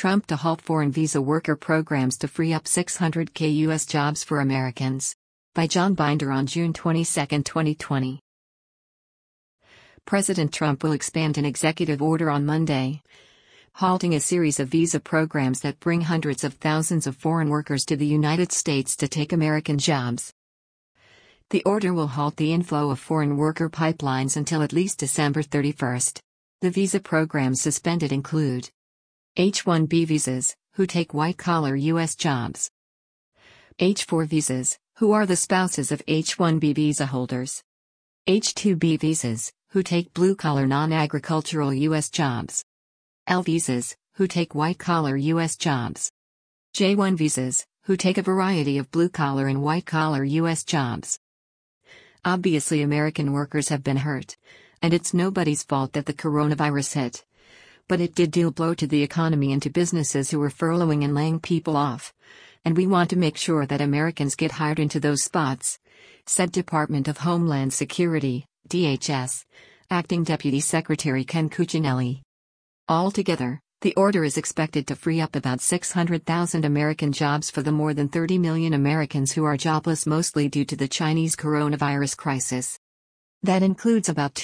Trump to halt foreign visa worker programs to free up 600,000 U.S. jobs for Americans. By John Binder on June 22, 2020. President Trump will expand an executive order on Monday, halting a series of visa programs that bring hundreds of thousands of foreign workers to the United States to take American jobs. The order will halt the inflow of foreign worker pipelines until at least December 31. The visa programs suspended include H-1B visas, who take white-collar U.S. jobs. H-4 visas, who are the spouses of H-1B visa holders. H-2B visas, who take blue-collar non-agricultural U.S. jobs. L visas, who take white-collar U.S. jobs. J-1 visas, who take a variety of blue-collar and white-collar U.S. jobs. Obviously, American workers have been hurt, and it's nobody's fault that the coronavirus hit. But it did deal blow to the economy and to businesses who were furloughing and laying people off. And we want to make sure that Americans get hired into those spots, said Department of Homeland Security, DHS, Acting Deputy Secretary Ken Cuccinelli. Altogether, the order is expected to free up about 600,000 American jobs for the more than 30 million Americans who are jobless mostly due to the Chinese coronavirus crisis. That includes about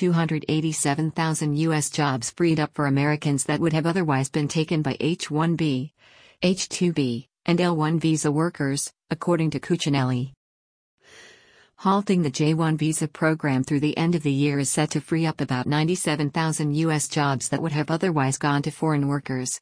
287,000 U.S. jobs freed up for Americans that would have otherwise been taken by H-1B, H-2B, and L-1 visa workers, according to Cuccinelli. Halting the J-1 visa program through the end of the year is set to free up about 97,000 U.S. jobs that would have otherwise gone to foreign workers.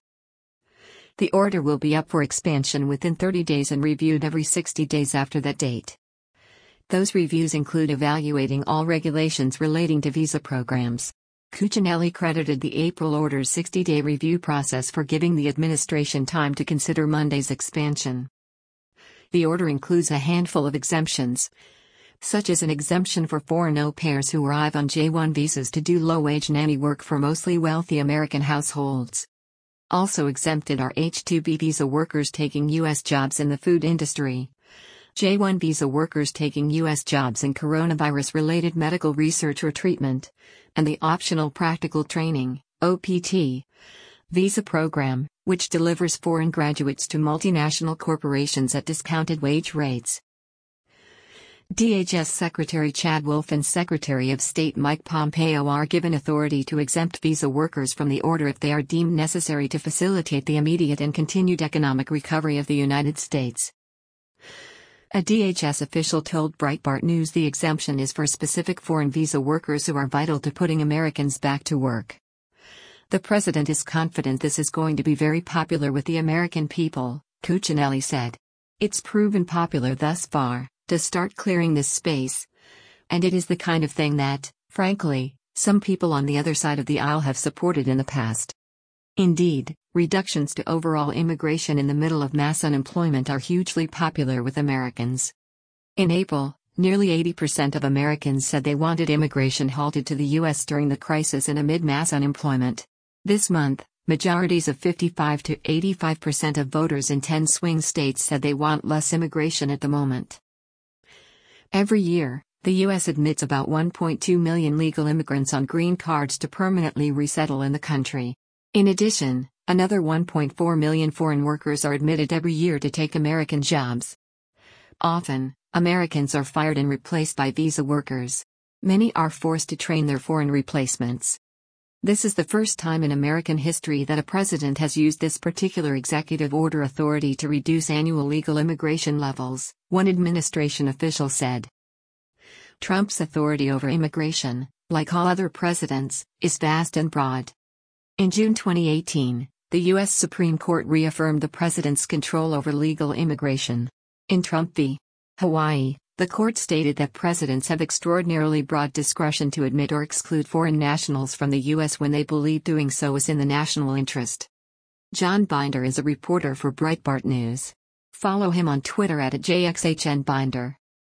The order will be up for expansion within 30 days and reviewed every 60 days after that date. Those reviews include evaluating all regulations relating to visa programs. Cuccinelli credited the April order's 60-day review process for giving the administration time to consider Monday's expansion. The order includes a handful of exemptions, such as an exemption for foreign au pairs who arrive on J-1 visas to do low-wage nanny work for mostly wealthy American households. Also exempted are H-2B visa workers taking U.S. jobs in the food industry, J-1 visa workers taking U.S. jobs in coronavirus-related medical research or treatment, and the Optional Practical Training, OPT, visa program, which delivers foreign graduates to multinational corporations at discounted wage rates. DHS Secretary Chad Wolf and Secretary of State Mike Pompeo are given authority to exempt visa workers from the order if they are deemed necessary to facilitate the immediate and continued economic recovery of the United States. A DHS official told Breitbart News the exemption is for specific foreign visa workers who are vital to putting Americans back to work. The president is confident this is going to be very popular with the American people, Cuccinelli said. It's proven popular thus far, to start clearing this space. And it is the kind of thing that, frankly, some people on the other side of the aisle have supported in the past. Indeed, reductions to overall immigration in the middle of mass unemployment are hugely popular with Americans. In April, nearly 80% of Americans said they wanted immigration halted to the U.S. during the crisis and amid mass unemployment. This month, majorities of 55 to 85% of voters in 10 swing states said they want less immigration at the moment. Every year, the U.S. admits about 1.2 million legal immigrants on green cards to permanently resettle in the country. In addition, another 1.4 million foreign workers are admitted every year to take American jobs. Often, Americans are fired and replaced by visa workers. Many are forced to train their foreign replacements. This is the first time in American history that a president has used this particular executive order authority to reduce annual legal immigration levels, one administration official said. Trump's authority over immigration, like all other presidents, is vast and broad. In June 2018, the U.S. Supreme Court reaffirmed the president's control over legal immigration. In Trump v. Hawaii, the court stated that presidents have extraordinarily broad discretion to admit or exclude foreign nationals from the U.S. when they believe doing so is in the national interest. John Binder is a reporter for Breitbart News. Follow him on Twitter @JXHNBinder.